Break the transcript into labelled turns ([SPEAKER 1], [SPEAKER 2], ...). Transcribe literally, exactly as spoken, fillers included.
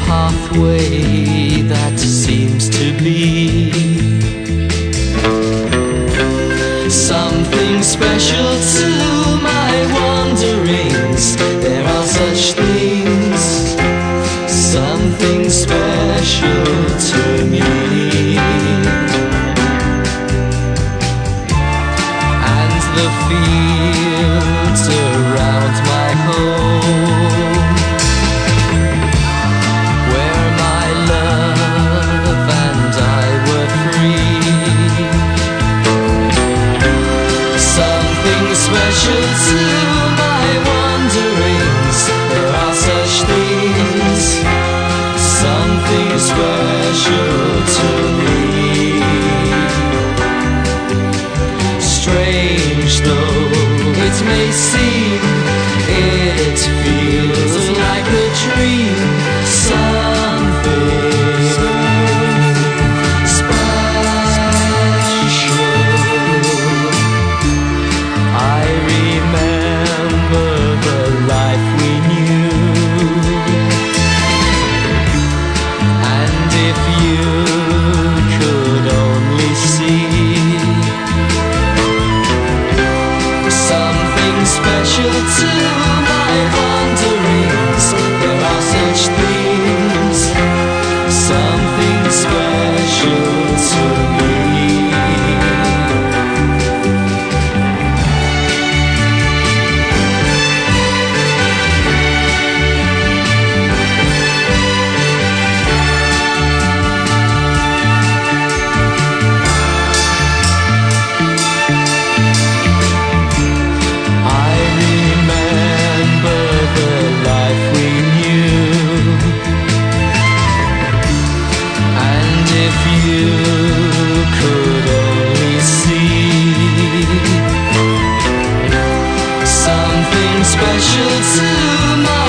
[SPEAKER 1] pathway that seems to be something special to my wanderings. There are such things, something special to me. And the fields around my home, where my love and I were free, something special to my wanderings. There are such things, something special to me. Strange though it may seem, it feels like a dream. Something special. I remember the life we knew, and if you could only see something special to my wanderings. There are such things, something special to me. Special to my